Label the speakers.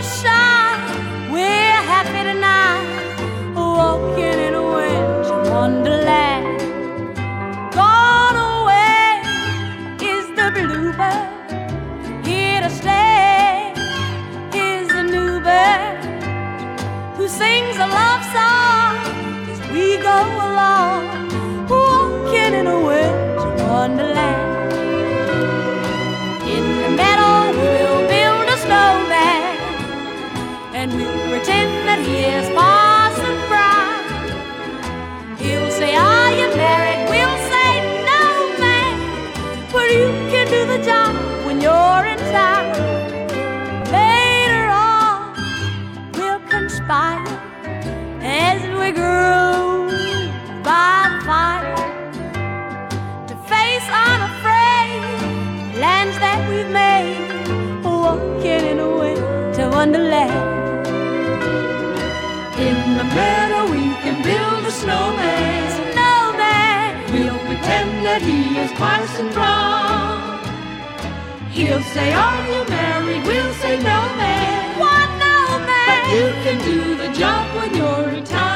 Speaker 1: shy. We're happy tonight, walking in a winter wonderland. Gone away is the bluebird, here to stay is the new bird who sings a love song as we go along, walking in a winter wonderland. In the meadow we'll build a snowman, and we'll pretend that he is Parson Brown. He'll say, are you married? We'll say, no, man, but you can do the job when you're in town. Later on, we'll conspire as we groove by the fire to face unafraid lands that we've made, walking in a winter wonderland.
Speaker 2: In the meadow we can build a snowman.
Speaker 1: Snowman.
Speaker 2: We'll pretend that he is Parson Brown. He'll say, are you married? We'll say, no, man.
Speaker 1: What, no, man?
Speaker 2: But you can do the job when you're retired.